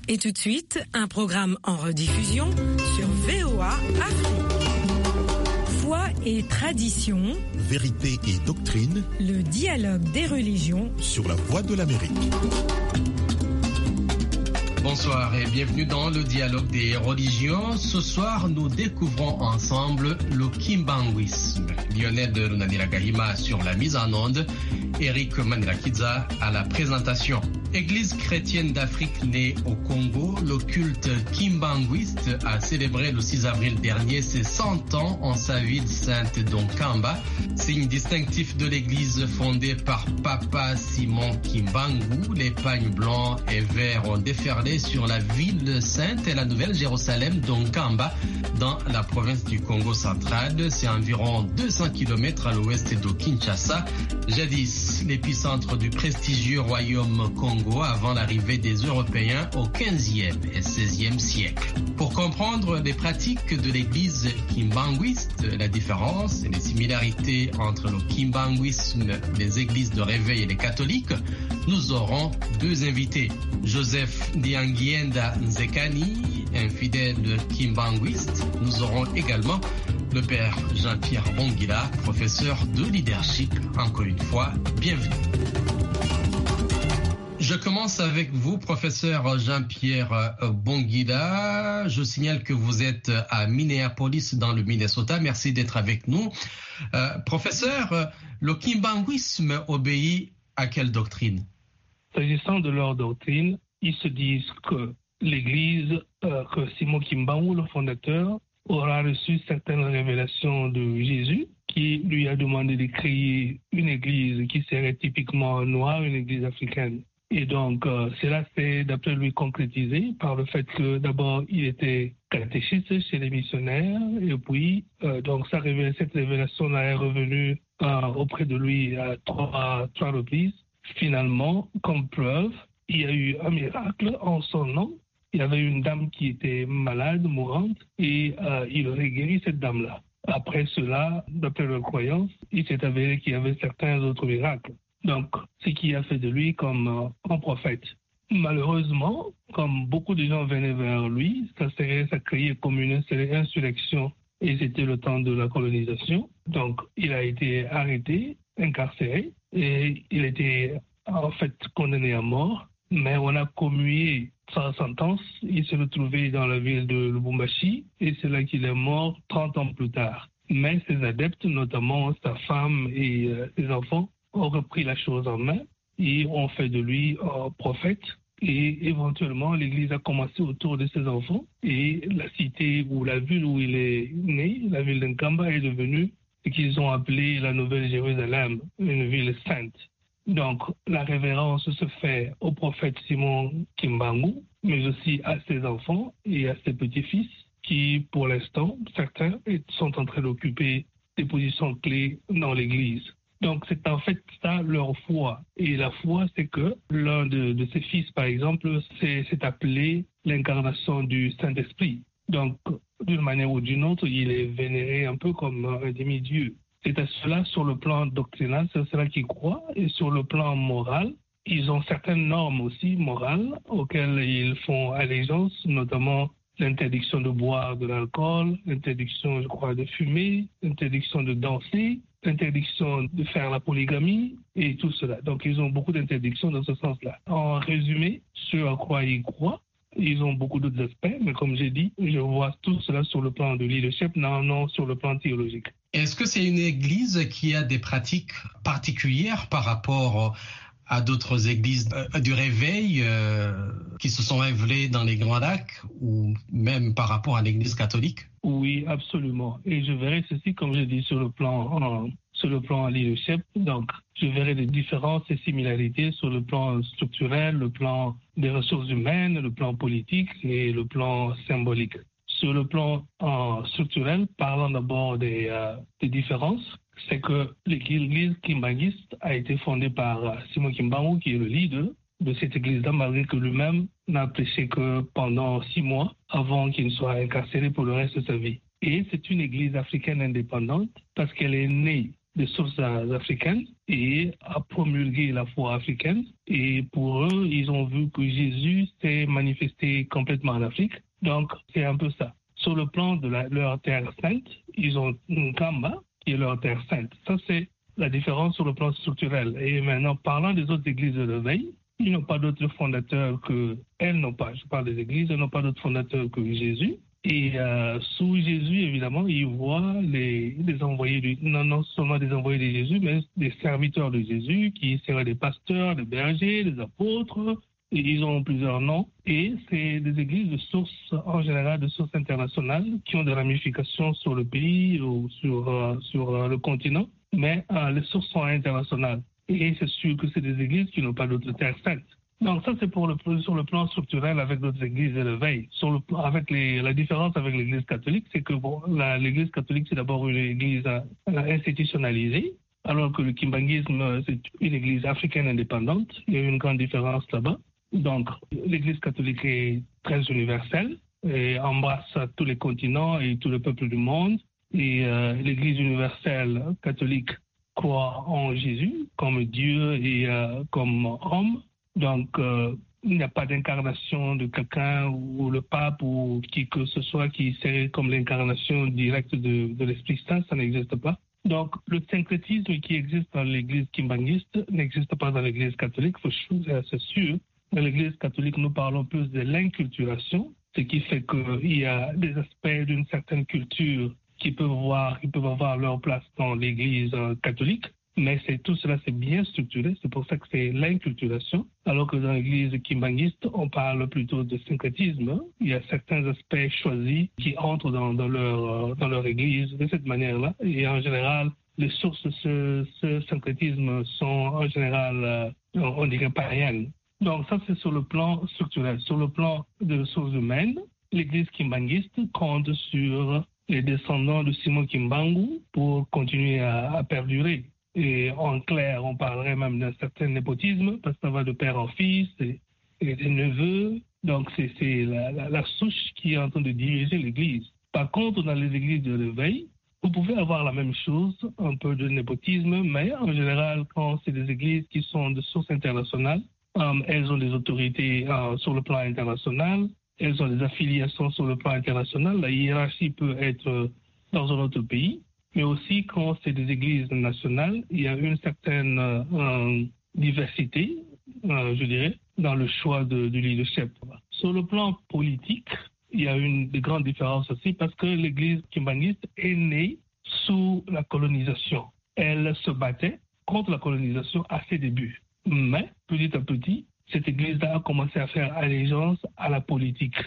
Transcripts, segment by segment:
Et tout de suite, un programme en rediffusion sur VOA Afrique. Foi et tradition, vérité et doctrine, le dialogue des religions sur la Voix de l'Amérique. Bonsoir et bienvenue dans le dialogue des religions. Ce soir, nous découvrons ensemble le kimbanguisme. Lionel de Runaniragahima sur la mise en onde, Eric Manirakiza à la présentation. Église chrétienne d'Afrique née au Congo, le culte kimbanguiste a célébré le 6 avril dernier ses 100 ans en sa ville sainte d'Onkamba. Signe distinctif de l'église fondée par Papa Simon Kimbangu, les pagnes blancs et verts ont déferlé sur la ville sainte et la Nouvelle-Jérusalem d'Onkamba dans la province du Congo central. C'est environ 200 km à l'ouest de Kinshasa, jadis l'épicentre du prestigieux royaume Congo avant l'arrivée des Européens au XVe et XVIe siècle. Pour comprendre les pratiques de l'église kimbanguiste, la différence et les similarités entre le kimbanguisme, les églises de réveil et les catholiques, nous aurons deux invités. Joseph Dianguienda Nzekani, un fidèle kimbanguiste. Nous aurons également le père Jean-Pierre Bongila, professeur de leadership. Encore une fois, bienvenue. Je commence avec vous, professeur Jean-Pierre Bongila. Je signale que vous êtes à Minneapolis, dans le Minnesota. Merci d'être avec nous. Professeur, le kimbanguisme obéit à quelle doctrine? S'agissant de leur doctrine, ils se disent que l'Église, que Simon Kimbangu, le fondateur, aura reçu certaines révélations de Jésus, qui lui a demandé de créer une église qui serait typiquement noire, une église africaine. Et donc, cela s'est, d'après lui, concrétisé par le fait que, d'abord, il était catéchiste chez les missionnaires, et puis, donc, cette révélation-là est revenue auprès de lui à trois reprises. Finalement, comme preuve, il y a eu un miracle en son nom. Il y avait une dame qui était malade, mourante, et il aurait guéri cette dame-là. Après cela, d'après leur croyance, il s'est avéré qu'il y avait certains autres miracles. Donc, ce qui a fait de lui comme un prophète. Malheureusement, comme beaucoup de gens venaient vers lui, ça créait comme une insurrection et c'était le temps de la colonisation. Donc, il a été arrêté, incarcéré et il était en fait condamné à mort. Mais on a commué sa sentence. Il s'est retrouvé dans la ville de Lubumbashi et c'est là qu'il est mort 30 ans plus tard. Mais ses adeptes, notamment sa femme et ses enfants, ont repris la chose en main et ont fait de lui un prophète. Et éventuellement, l'Église a commencé autour de ses enfants et la cité ou la ville où il est né, la ville d'Nkamba, est devenue ce qu'ils ont appelé la Nouvelle-Jérusalem, une ville sainte. Donc, la révérence se fait au prophète Simon Kimbangu, mais aussi à ses enfants et à ses petits-fils qui, pour l'instant, certains sont en train d'occuper des positions clés dans l'Église. Donc, c'est en fait ça leur foi. Et la foi, c'est que l'un de ses fils, par exemple, s'est appelé l'incarnation du Saint-Esprit. Donc, d'une manière ou d'une autre, il est vénéré un peu comme un demi-dieu. C'est à cela, sur le plan doctrinal, c'est à cela qu'ils croient. Et sur le plan moral, ils ont certaines normes aussi morales auxquelles ils font allégeance, notamment l'interdiction de boire de l'alcool, l'interdiction, je crois, de fumer, l'interdiction de danser, l'interdiction de faire la polygamie et tout cela. Donc, ils ont beaucoup d'interdictions dans ce sens-là. En résumé, ce à quoi ils croient, ils ont beaucoup d'autres aspects, mais comme j'ai dit, je vois tout cela sur le plan de leadership, non sur le plan théologique. Est-ce que c'est une église qui a des pratiques particulières par rapport à d'autres églises du réveil qui se sont révélées dans les Grands Lacs ou même par rapport à l'église catholique? Oui, absolument. Et je verrai ceci, comme je dis, sur le plan leadership. Donc, je verrai des différences et similarités sur le plan structurel, le plan des ressources humaines, le plan politique et le plan symbolique. Sur le plan structurel, parlant d'abord des différences, c'est que l'église kimbanguiste a été fondée par Simon Kimbangu, qui est le leader de cette église-là, malgré que lui-même n'a prêché que pendant 6 mois avant qu'il ne soit incarcéré pour le reste de sa vie. Et c'est une église africaine indépendante parce qu'elle est née des sources africaines et a promulgué la foi africaine. Et pour eux, ils ont vu que Jésus s'est manifesté complètement en Afrique. Donc, c'est un peu ça. Sur le plan de leur terre sainte, ils ont Nkamba, qui est leur terre sainte. Ça, c'est la différence sur le plan structurel. Et maintenant, parlant des autres églises de l'éveil, ils n'ont pas d'autres fondateurs qu'elles n'ont pas. Je parle des églises, elles n'ont pas d'autres fondateurs que Jésus. Et sous Jésus, évidemment, ils voient les envoyés, non seulement des envoyés de Jésus, mais des serviteurs de Jésus, qui seraient des pasteurs, des bergers, des apôtres. Et ils ont plusieurs noms. Et c'est des églises de sources, en général, de sources internationales, qui ont des ramifications sur le pays ou sur le continent. Mais les sources sont internationales. Et c'est sûr que c'est des églises qui n'ont pas d'autres terres saintes. Donc ça, c'est sur le plan structurel avec d'autres églises de l'éveil. La différence avec l'église catholique, c'est que l'église catholique, c'est d'abord une église institutionnalisée, alors que le kimbanguisme, c'est une église africaine indépendante. Il y a une grande différence là-bas. Donc, l'église catholique est très universelle et embrasse tous les continents et tous les peuples du monde. Et l'église universelle catholique croit en Jésus comme Dieu et comme homme. Donc, il n'y a pas d'incarnation de quelqu'un ou le pape ou qui que ce soit qui serait comme l'incarnation directe de l'Esprit Saint, ça n'existe pas. Donc, le syncrétisme qui existe dans l'église kimbanguiste n'existe pas dans l'église catholique, c'est sûr. Dans l'église catholique, nous parlons plus de l'inculturation, ce qui fait qu'il y a des aspects d'une certaine culture qui peuvent avoir leur place dans l'église catholique. Mais tout cela, c'est bien structuré, c'est pour ça que c'est l'inculturation. Alors que dans l'église kimbanguiste, on parle plutôt de syncrétisme. Il y a certains aspects choisis qui entrent dans leur église de cette manière-là. Et en général, les sources de ce syncrétisme sont en général, on dirait, païennes. Donc ça, c'est sur le plan structurel. Sur le plan des ressources humaines, l'église kimbanguiste compte sur les descendants de Simon Kimbangu pour continuer à perdurer. Et en clair, on parlerait même d'un certain népotisme, parce que ça va de père en fils et des neveux. Donc, c'est la souche qui est en train de diriger l'Église. Par contre, dans les églises de l'éveil, vous pouvez avoir la même chose, un peu de népotisme, mais en général, quand c'est des églises qui sont de source internationale, elles ont des autorités sur le plan international, elles ont des affiliations sur le plan international. La hiérarchie peut être dans un autre pays. Mais aussi, quand c'est des églises nationales, il y a une certaine diversité, je dirais, dans le choix du leadership. Sur le plan politique, il y a une grande différence aussi parce que l'église kimbanguiste est née sous la colonisation. Elle se battait contre la colonisation à ses débuts. Mais, petit à petit, cette église-là a commencé à faire allégeance à la politique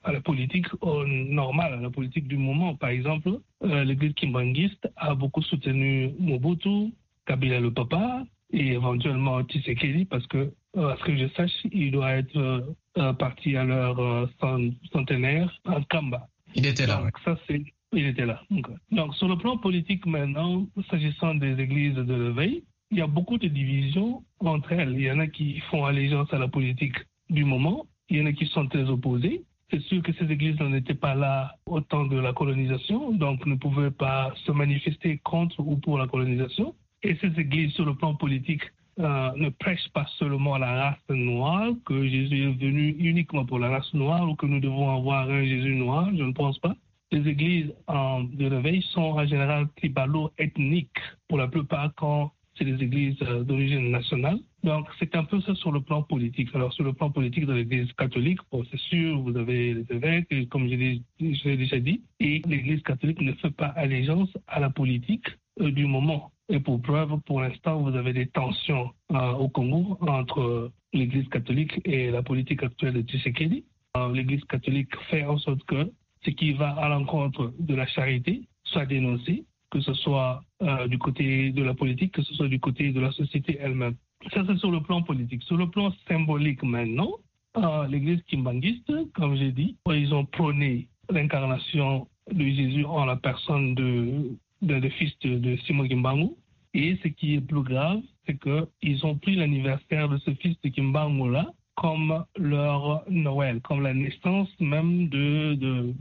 normale, à la politique du moment. Par exemple, l'église kimbanguiste a beaucoup soutenu Mobutu, Kabila le papa et éventuellement Tshisekedi parce que, à ce que je sache, il doit être parti à leur centenaire en Kamba. Il était là. Donc, il était là. Okay. Donc, sur le plan politique maintenant, s'agissant des églises de l'éveil, il y a beaucoup de divisions entre elles. Il y en a qui font allégeance à la politique du moment, il y en a qui sont très opposés. C'est sûr que ces églises n'étaient pas là au temps de la colonisation, donc ne pouvaient pas se manifester contre ou pour la colonisation. Et ces églises, sur le plan politique, ne prêchent pas seulement la race noire, que Jésus est venu uniquement pour la race noire ou que nous devons avoir un Jésus noir, je ne pense pas. Les églises de l'éveil sont en général tribalo-ethniques, pour la plupart quand c'est des églises d'origine nationale. Donc, c'est un peu ça sur le plan politique. Alors, sur le plan politique de l'église catholique, c'est sûr, vous avez les évêques, comme je l'ai déjà dit, et l'église catholique ne fait pas allégeance à la politique du moment. Et pour preuve, pour l'instant, vous avez des tensions au Congo entre l'église catholique et la politique actuelle de Tshisekedi. L'église catholique fait en sorte que ce qui va à l'encontre de la charité soit dénoncé, que ce soit du côté de la politique, que ce soit du côté de la société elle-même. Ça, c'est sur le plan politique. Sur le plan symbolique maintenant, l'église kimbanguiste, comme j'ai dit, ils ont prôné l'incarnation de Jésus en la personne de fils de Simon Kimbangu. Et ce qui est plus grave, c'est qu'ils ont pris l'anniversaire de ce fils de Kimbangu-là comme leur Noël, comme la naissance même de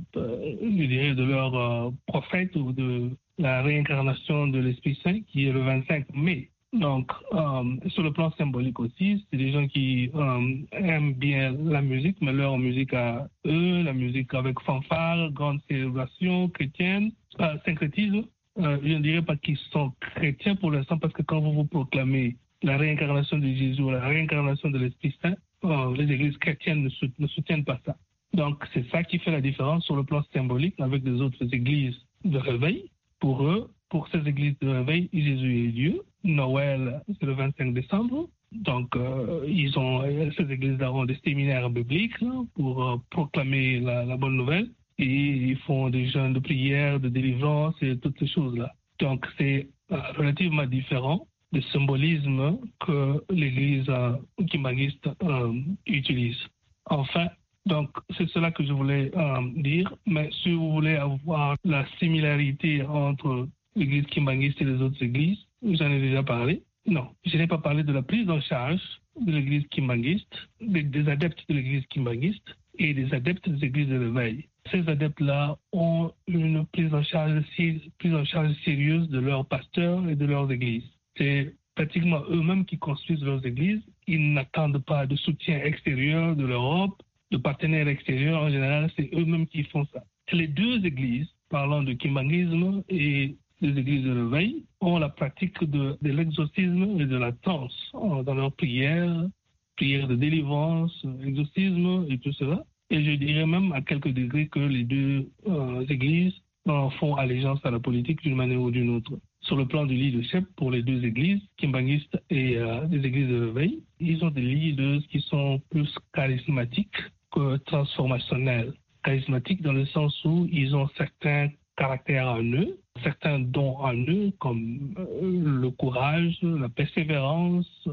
leur prophète ou de la réincarnation de l'Esprit Saint qui est le 25 mai. Donc, sur le plan symbolique aussi, c'est des gens qui aiment bien la musique, mais leur musique à eux, la musique avec fanfare, grande célébration chrétienne, syncrétisme. Je ne dirais pas qu'ils sont chrétiens pour l'instant parce que quand vous proclamez la réincarnation de Jésus, la réincarnation de l'Esprit Saint, les églises chrétiennes ne soutiennent pas ça. Donc, c'est ça qui fait la différence sur le plan symbolique avec les autres églises de réveil. Pour eux, pour ces églises de réveil, Jésus est Dieu. Noël, c'est le 25 décembre. Donc, ces églises-là ont des séminaires bibliques là, pour proclamer la bonne nouvelle. Et ils font des jeûnes de prière, de délivrance et toutes ces choses-là. Donc, c'est relativement différent du symbolisme que l'église kimbanguiste utilise. Enfin, donc, c'est cela que je voulais dire. Mais si vous voulez avoir la similarité entre l'église kimbanguiste et les autres églises, j'en ai déjà parlé. Non, je n'ai pas parlé de la prise en charge de l'église kimbanguiste, des adeptes de l'église kimbanguiste et des adeptes des églises de réveil. Ces adeptes-là ont une prise en charge sérieuse de leurs pasteurs et de leurs églises. C'est pratiquement eux-mêmes qui construisent leurs églises. Ils n'attendent pas de soutien extérieur de l'Europe, de partenaires extérieurs. En général, c'est eux-mêmes qui font ça. Les deux églises, parlant de kimbanguisme et des églises de réveil, ont la pratique de l'exorcisme et de la transe dans leurs prières de délivrance, exorcisme et tout cela. Et je dirais même à quelques degrés que les deux églises font allégeance à la politique d'une manière ou d'une autre. Sur le plan du leadership, pour les deux églises, kimbanguistes et les églises de réveil, ils ont des leaders qui sont plus charismatiques que transformationnels. Charismatiques dans le sens où ils ont certains caractères en eux, certains dons en eux, comme le courage, la persévérance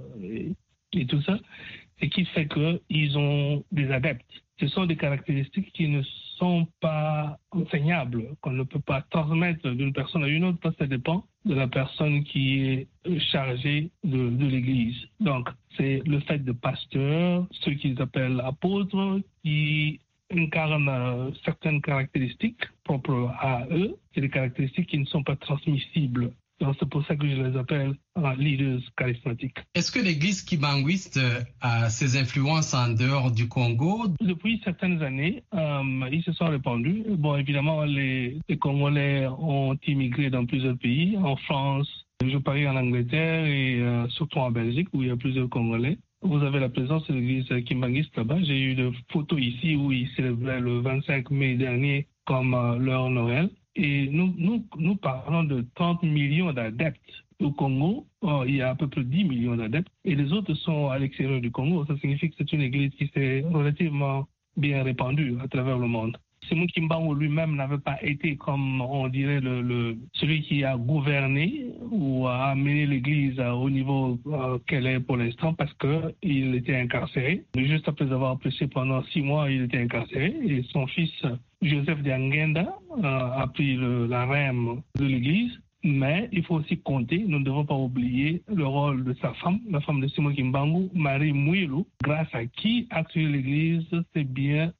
et tout ça, et qui fait qu'ils ont des adeptes. Ce sont des caractéristiques qui ne sont pas enseignables, qu'on ne peut pas transmettre d'une personne à une autre, parce que ça dépend de la personne qui est chargée de l'Église. Donc, c'est le fait de pasteurs, ceux qu'ils appellent apôtres, qui incarnent certaines caractéristiques propres à eux. C'est des caractéristiques qui ne sont pas transmissibles. Donc, c'est pour ça que je les appelle leaders charismatiques. Est-ce que l'église kimbanguiste a ses influences en dehors du Congo? Depuis certaines années, ils se sont répandus. Bon, évidemment, les Congolais ont immigré dans plusieurs pays, en France, je parie en Angleterre et surtout en Belgique, où il y a plusieurs Congolais. Vous avez la présence de l'église kimbanguiste là-bas. J'ai eu des photos ici où ils célébraient le 25 mai dernier comme leur Noël. Et nous parlons de 30 millions d'adeptes. Au Congo, il y a à peu près 10 millions d'adeptes. Et les autres sont à l'extérieur du Congo. Ça signifie que c'est une église qui s'est relativement bien répandue à travers le monde. Simon Kimbangu lui-même n'avait pas été, comme on dirait, celui qui a gouverné ou a amené l'église au niveau qu'elle est pour l'instant parce qu'il était incarcéré. Juste après avoir prêché pendant 6 mois, il était incarcéré et son fils Joseph Diangenda a pris la rème de l'église. Mais il faut aussi compter, nous ne devons pas oublier le rôle de sa femme, la femme de Simon Kimbangu, Marie Mouilou, grâce à qui actuellement l'église s'est bien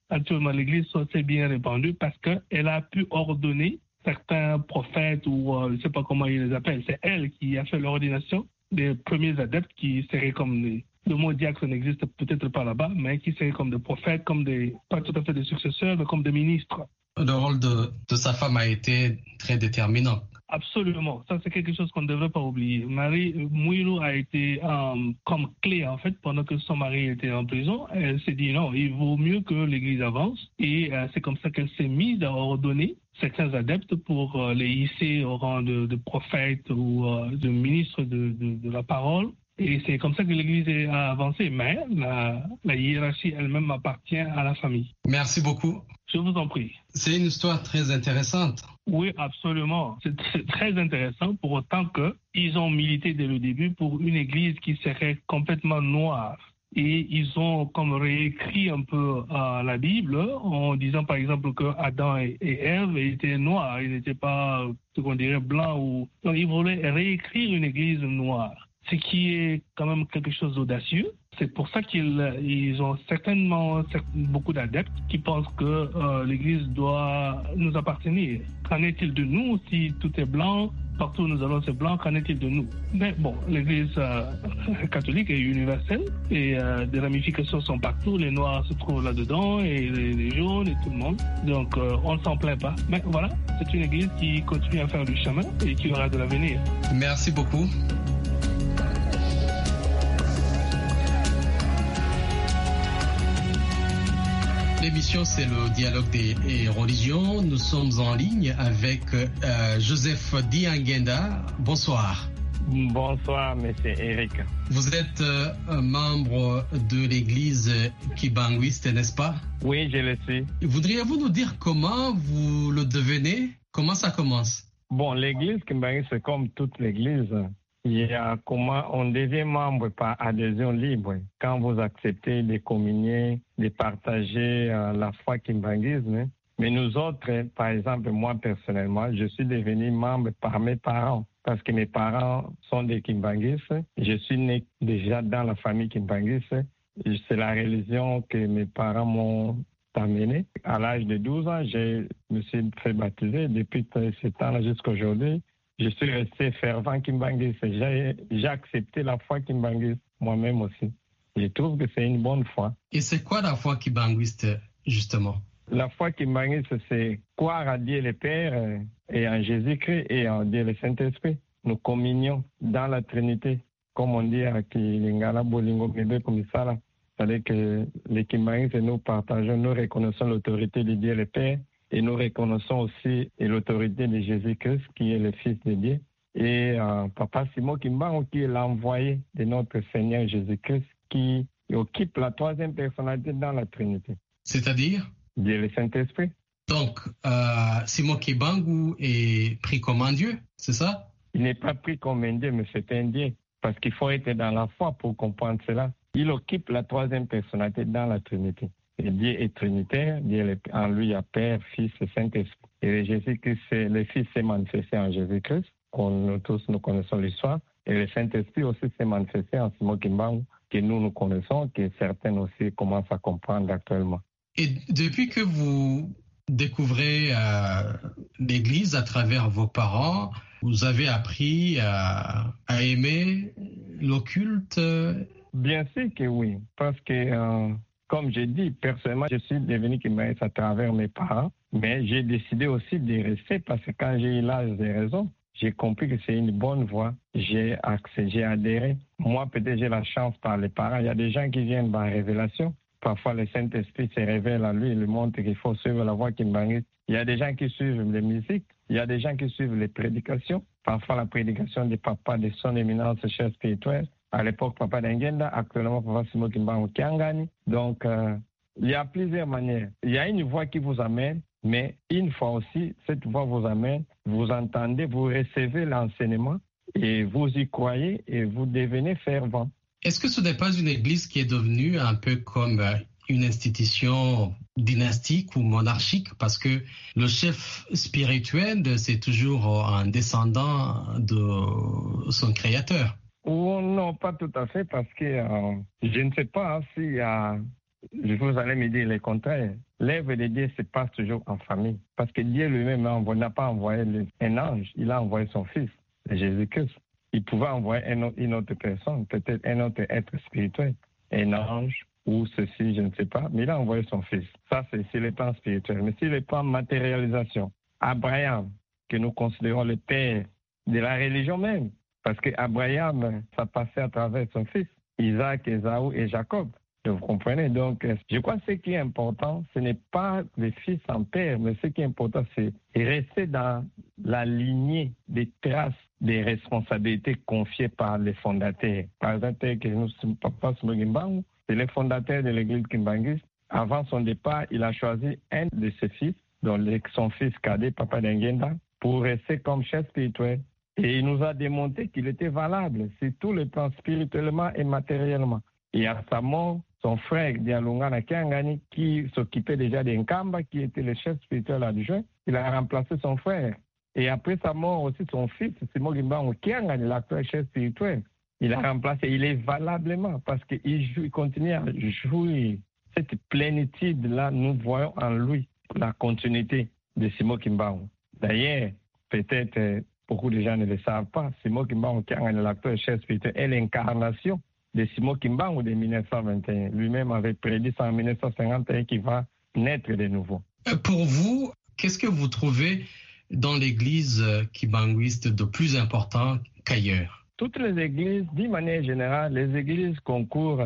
répandue parce qu'elle a pu ordonner certains prophètes ou je ne sais pas comment ils les appellent. C'est elle qui a fait l'ordination des premiers adeptes qui seraient comme le mot diacre n'existe peut-être pas là-bas, mais qui seraient comme des prophètes, comme pas tout à fait des successeurs, mais comme des ministres. Le rôle de sa femme a été très déterminant. Absolument. Ça, c'est quelque chose qu'on ne devrait pas oublier. Marie Mouilou a été comme clé, en fait, pendant que son mari était en prison. Elle s'est dit non, il vaut mieux que l'Église avance. Et c'est comme ça qu'elle s'est mise à ordonner certains adeptes pour les hisser au rang de prophètes ou de ministres de la parole. Et c'est comme ça que l'Église a avancé. Mais la hiérarchie elle-même appartient à la famille. Merci beaucoup. Je vous en prie. C'est une histoire très intéressante. Oui, absolument. C'est très intéressant pour autant qu'ils ont milité dès le début pour une église qui serait complètement noire. Et ils ont comme réécrit un peu la Bible en disant par exemple que Adam et Ève étaient noirs. Ils n'étaient pas ce qu'on dirait blancs. Donc ils voulaient réécrire une église noire. Ce qui est quand même quelque chose d'audacieux. C'est pour ça qu'ils ont certainement beaucoup d'adeptes qui pensent que l'Église doit nous appartenir. Qu'en est-il de nous si tout est blanc? Partout où nous allons, c'est blanc. Qu'en est-il de nous? Mais bon, l'Église catholique est universelle et des ramifications sont partout. Les Noirs se trouvent là-dedans et les jaunes et tout le monde. Donc, on ne s'en plaint pas. Mais voilà, c'est une Église qui continue à faire du chemin et qui aura de l'avenir. Merci beaucoup. L'émission, c'est le dialogue des religions. Nous sommes en ligne avec Joseph Diangenda. Bonsoir. Bonsoir, monsieur Eric. Vous êtes membre de l'église kibanguiste, n'est-ce pas? Oui, je le suis. Voudriez-vous nous dire comment vous le devenez? Comment ça commence? Bon, l'église kibanguiste, c'est comme toute l'église. Il y a comment on devient membre par adhésion libre. Quand vous acceptez de communier, de partager la foi kimbanguisme. Mais nous autres, par exemple, moi personnellement, je suis devenu membre par mes parents. Parce que mes parents sont des kimbanguistes. Je suis né déjà dans la famille kimbanguiste. C'est la religion que mes parents m'ont amené. À l'âge de 12 ans, je me suis fait baptiser. Depuis ce temps-là jusqu'à aujourd'hui, je suis resté fervent kimbanguiste. J'ai accepté la foi kimbanguiste moi-même aussi. Je trouve que c'est une bonne foi. Et c'est quoi la foi kimbanguiste, justement? La foi kimbanguiste, c'est croire à Dieu le Père et en Jésus-Christ et en Dieu le Saint-Esprit. Nous communions dans la Trinité, comme on dit à Kilingala Bolingo Mebe Komisala. C'est-à-dire que les kimbanguistes, nous partageons, nous reconnaissons l'autorité de Dieu le Père et nous reconnaissons aussi l'autorité de Jésus-Christ, qui est le Fils de Dieu. Et Papa Simon Kimbangu, qui est l'envoyé de notre Seigneur Jésus-Christ, qui occupe la troisième personnalité dans la Trinité. C'est-à-dire? Dieu le Saint-Esprit. Donc, Simon Kimbangu est pris comme un Dieu, c'est ça? Il n'est pas pris comme un Dieu, mais c'est un Dieu. Parce qu'il faut être dans la foi pour comprendre cela. Il occupe la troisième personnalité dans la Trinité. Et Dieu est trinitaire, Dieu en lui il y a Père, Fils et Saint-Esprit. Et Jésus-Christ, le Fils s'est manifesté en Jésus-Christ, nous tous nous connaissons l'histoire. Et le Saint-Esprit aussi s'est manifesté en Simon Kimbangu, que nous connaissons, que certains aussi commencent à comprendre actuellement. Et depuis que vous découvrez l'Église à travers vos parents, vous avez appris à aimer l'occulte? Bien sûr que oui, parce que, comme j'ai dit, personnellement, je suis devenu kimbanguiste à travers mes parents, mais j'ai décidé aussi de rester parce que quand j'ai eu l'âge des raisons, j'ai compris que c'est une bonne voie. J'ai adhéré. Moi, peut-être j'ai la chance par les parents. Il y a des gens qui viennent par révélation. Parfois, le Saint-Esprit se révèle à lui et lui montre qu'il faut suivre la voie kimbanguiste. Il y a des gens qui suivent les musiques. Il y a des gens qui suivent les prédications. Parfois, la prédication des papas de son éminence chef spirituel. À l'époque, Papa Diangenda, actuellement, Papa Simon Kimbangu Kiangani. Donc, il y a plusieurs manières. Il y a une voie qui vous amène, mais une fois aussi, cette voie vous amène, vous entendez, vous recevez l'enseignement et vous y croyez et vous devenez fervent. Est-ce que ce n'est pas une église qui est devenue un peu comme une institution dynastique ou monarchique? Parce que le chef spirituel, c'est toujours un descendant de son créateur. Oh, non, pas tout à fait, parce que je ne sais pas s'il y a... Vous allez me dire le contraire. L'œuvre de Dieu se passe toujours en famille. Parce que Dieu lui-même n'a pas envoyé un ange, il a envoyé son Fils, Jésus-Christ. Il pouvait envoyer une autre personne, peut-être un autre être spirituel, un ange ou ceci, je ne sais pas, mais il a envoyé son Fils. Ça, c'est sur le plan spirituel. Mais sur le plan matérialisation, Abraham, que nous considérons le père de la religion même, parce qu'Abraham, ça passait à travers son fils, Isaac, Ésaü et Jacob. Vous comprenez? Donc, je crois que ce qui est important, ce n'est pas le fils en père, mais ce qui est important, c'est rester dans la lignée des traces des responsabilités confiées par les fondateurs. Par exemple, que nous sommes Papa Simon Kimbangu, c'est le fondateur de l'église kimbanguiste. Avant son départ, il a choisi un de ses fils, donc son fils cadet, Papa Diangenda, pour rester comme chef spirituel. Et il nous a démontré qu'il était valable sur tous les plans, spirituellement et matériellement. Et à sa mort, son frère Dialungana Kiangani, qui s'occupait déjà d'Nkamba, qui était le chef spirituel adjoint, il a remplacé son frère. Et après sa mort aussi, son fils, Simon Kimbangu Kiangani, l'actuel chef spirituel, il a remplacé, il est valablement parce qu'il continue à jouir. Cette plénitude-là, nous voyons en lui la continuité de Simon Kimbangu. D'ailleurs, peut-être beaucoup de gens ne le savent pas, Simon Kimbangu, qui est l'acteur chef spirituel, est l'incarnation de Simon Kimbangu de 1921. Lui-même avait prédit ça en 1951 qu'il va naître de nouveau. Pour vous, qu'est-ce que vous trouvez dans l'église kimbanguiste de plus important qu'ailleurs? Toutes les églises, d'une manière générale, les églises concourent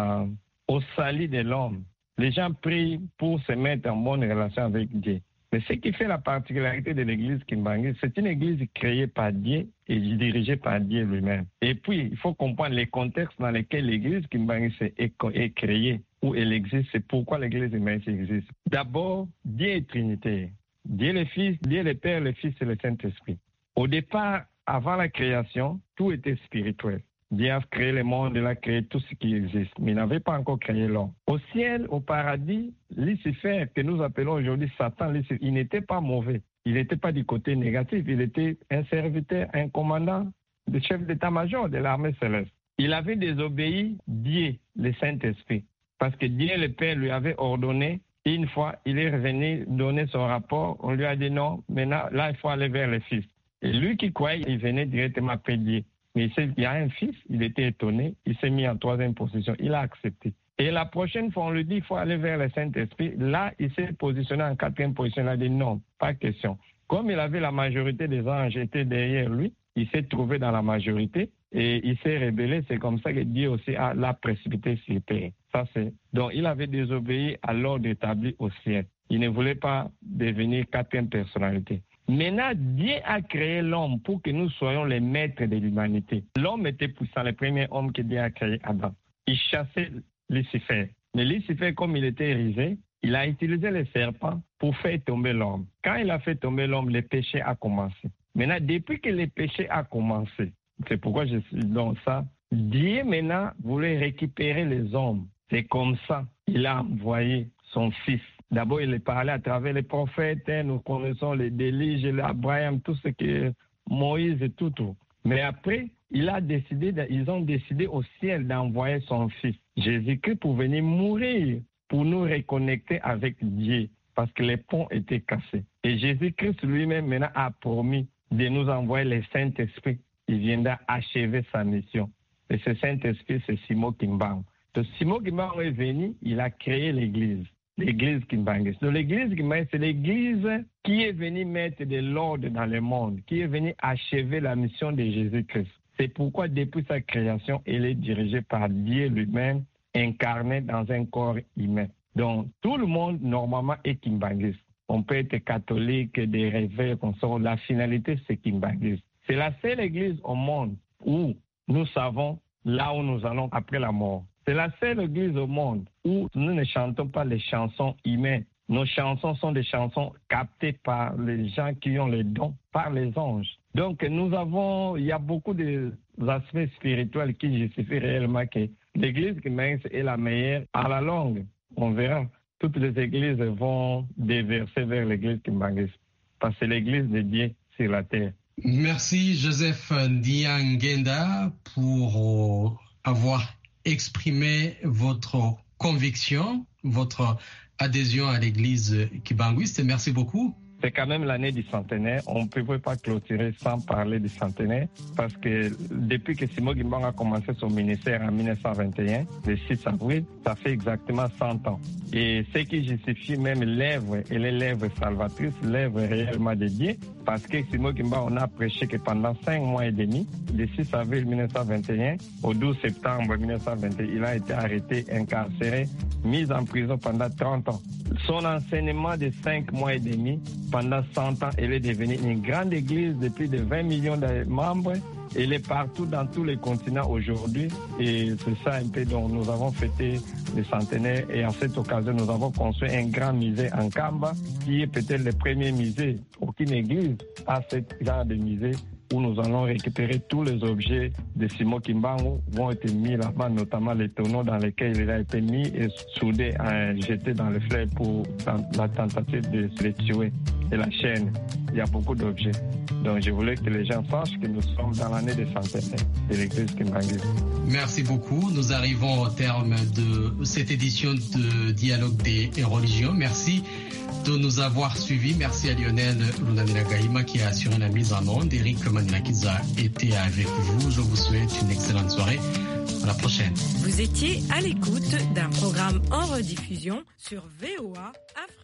au salut de l'homme. Les gens prient pour se mettre en bonne relation avec Dieu. Mais ce qui fait la particularité de l'église kimbanguiste, c'est une église créée par Dieu et dirigée par Dieu lui-même. Et puis, il faut comprendre les contextes dans lesquels l'église kimbanguiste est créée, où elle existe, c'est pourquoi l'église kimbanguiste existe. D'abord, Dieu est Trinité. Dieu le Fils, Dieu le Père, le Fils et le Saint-Esprit. Au départ, avant la création, tout était spirituel. Dieu a créé le monde, il a créé tout ce qui existe, mais il n'avait pas encore créé l'homme. Au ciel, au paradis, Lucifer, que nous appelons aujourd'hui Satan, il n'était pas mauvais. Il n'était pas du côté négatif. Il était un serviteur, un commandant, le chef d'état-major de l'armée céleste. Il avait désobéi Dieu, le Saint-Esprit, parce que Dieu, le Père, lui avait ordonné. Une fois, il est revenu donner son rapport. On lui a dit non, maintenant, là, il faut aller vers le Fils. Et lui qui croyait, il venait directement après Dieu. Mais il sait qu'il y a un fils, il était étonné, il s'est mis en troisième position, il a accepté. Et la prochaine fois, on lui dit qu'il faut aller vers le Saint-Esprit. Là, il s'est positionné en quatrième position, il a dit non, pas question. Comme il avait la majorité des anges étaient derrière lui, il s'est trouvé dans la majorité et il s'est rébellé. C'est comme ça que Dieu aussi l'a précipité sur terre. Ça, c'est... Donc, il avait désobéi à l'ordre établi au ciel. Il ne voulait pas devenir quatrième personnalité. Maintenant, Dieu a créé l'homme pour que nous soyons les maîtres de l'humanité. L'homme était puissant, le premier homme que Dieu a créé, Adam. Il chassait Lucifer. Mais Lucifer, comme il était rusé, il a utilisé le serpent pour faire tomber l'homme. Quand il a fait tomber l'homme, le péché a commencé. Maintenant, depuis que le péché a commencé, c'est pourquoi je suis dans ça, Dieu maintenant voulait récupérer les hommes. C'est comme ça qu'il a envoyé son fils. D'abord, il est parlé à travers les prophètes. Nous connaissons les Élie, l'Abraham, tout ce que Moïse et tout. Mais après, ils ont décidé au ciel d'envoyer son fils, Jésus-Christ, pour venir mourir, pour nous reconnecter avec Dieu, parce que les ponts étaient cassés. Et Jésus-Christ lui-même maintenant a promis de nous envoyer le Saint-Esprit. Il viendra achever sa mission. Et ce Saint-Esprit, c'est Simon Kimbangu. Donc, Simon Kimbangu est venu, il a créé l'Église. L'église kimbanguiste. Donc, l'église kimbanguiste, c'est l'église qui est venue mettre de l'ordre dans le monde, qui est venue achever la mission de Jésus-Christ. C'est pourquoi, depuis sa création, elle est dirigée par Dieu lui-même, incarné dans un corps humain. Donc, tout le monde, normalement, est kimbanguiste. On peut être catholique, des réveils, comme ça. La finalité, c'est kimbanguiste. C'est la seule église au monde où nous savons là où nous allons après la mort. C'est la seule église au monde où nous ne chantons pas les chansons humaines. Nos chansons sont des chansons captées par les gens qui ont les dons, par les anges. Donc il y a beaucoup d'aspects spirituels qui justifient réellement que l'église kimbanguiste est la meilleure. À la longue, on verra, toutes les églises vont déverser vers l'église kimbanguiste, parce que c'est l'église de Dieu sur la terre. Merci Joseph Ndiangenda pour avoir exprimé votre conviction, votre adhésion à l'église kimbanguiste. Merci beaucoup. C'est quand même l'année du centenaire. On ne pouvait pas clôturer sans parler du centenaire parce que depuis que Simon Kimbangu a commencé son ministère en 1921, le 6 avril, ça fait exactement 100 ans. Et ce qui justifie même l'œuvre, elle est l'œuvre salvatrice, l'œuvre réellement de Dieu, parce que Simon Kimbangu, on a prêché que pendant 5 mois et demi, du 6 avril 1921 au 12 septembre 1921, il a été arrêté, incarcéré, mis en prison pendant 30 ans. Son enseignement de 5 mois et demi, pendant 100 ans, elle est devenue une grande église de plus de 20 millions de membres. Elle est partout dans tous les continents aujourd'hui. Et c'est ça un peu dont nous avons fêté le centenaire. Et en cette occasion, nous avons construit un grand musée en Kamba, qui est peut-être le premier musée. Aucune église a ce genre de musée où nous allons récupérer tous les objets de Simon Kimbangu vont être mis là-bas, notamment les tonneaux dans lesquels il a été mis et soudé, jeté dans le fleuve pour la tentative de le tuer. et la chaîne. Il y a beaucoup d'objets. Donc je voulais que les gens sachent que nous sommes dans l'année des centenaires de l'église Kimbanguiste. Merci beaucoup. Nous arrivons au terme de cette édition de Dialogue des religions. Merci de nous avoir suivis. Merci à Lionel Lunanira Gahima qui a assuré la mise en onde. Eric Manirakiz a été avec vous. Je vous souhaite une excellente soirée. À la prochaine. Vous étiez à l'écoute d'un programme en rediffusion sur VOA Afrique.